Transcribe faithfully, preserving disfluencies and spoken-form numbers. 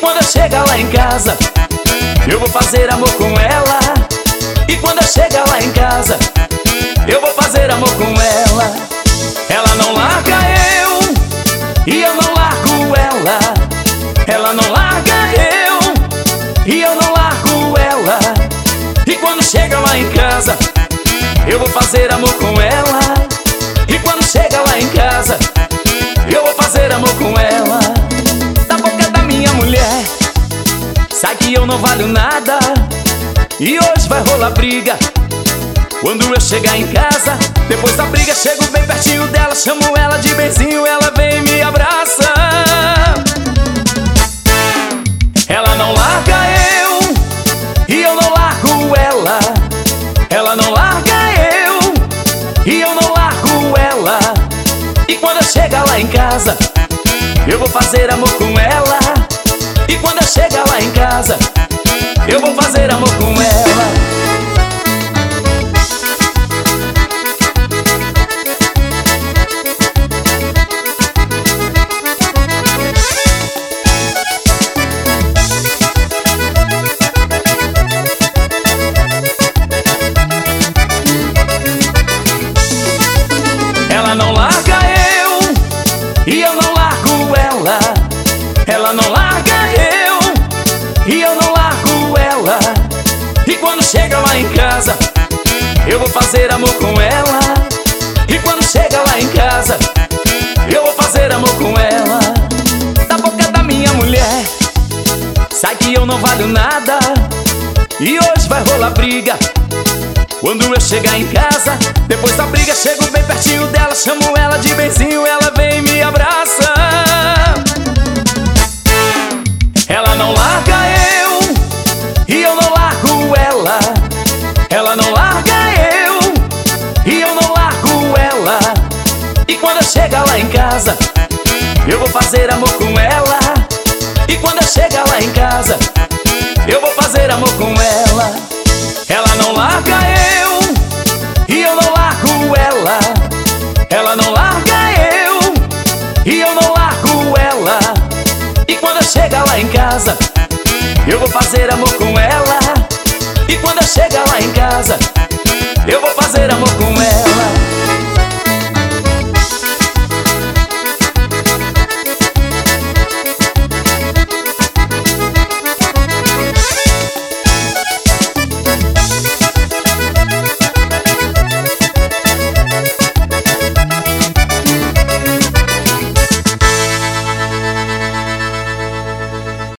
quando eu chegar lá em casa, eu vou fazer amor com ela. E quando eu chegar lá em casa, eu vou fazer amor com ela. Ela não larga eu, e eu não largo ela. Ela não larga eu, e eu não largo ela. E quando chega lá em casa, eu vou fazer amor com ela. E quando chega lá em casa, eu vou fazer amor com ela. Da boca da minha mulher sai que eu não valho nada, e hoje vai rolar briga quando eu chegar em casa. Depois da briga chego bem pertinho dela, chamo ela de benzinho, ela vem e me abraça. Ela não larga eu, e eu não largo ela. Ela não larga eu, e eu não largo ela. E quando eu chegar lá em casa, eu vou fazer amor com ela. E quando eu chegar lá em casa, eu vou fazer amor com ela. Ela não larga eu, e eu não largo ela. Ela não larga eu, e eu não largo ela. E quando chega lá em casa, eu vou fazer amor com ela. E quando chega lá em casa, eu vou fazer amor com ela. Da boca da minha mulher sai que eu não valho nada, e hoje vai rolar briga quando eu chegar em casa. Depois da briga chego bem pertinho dela, chamo ela de benzinho, ela vem e me abraça. Ela não larga eu, e eu não largo ela. Ela não larga eu, e eu não largo ela. E quando eu chegar lá em casa, eu vou fazer amor com ela. E quando eu chegar lá em casa, eu vou fazer amor com ela. Ela não larga eu, e eu não largo ela. Ela não larga eu, e eu não largo ela. E quando eu chegar lá em casa, eu vou fazer amor com ela. E quando eu chegar lá em casa, eu vou fazer amor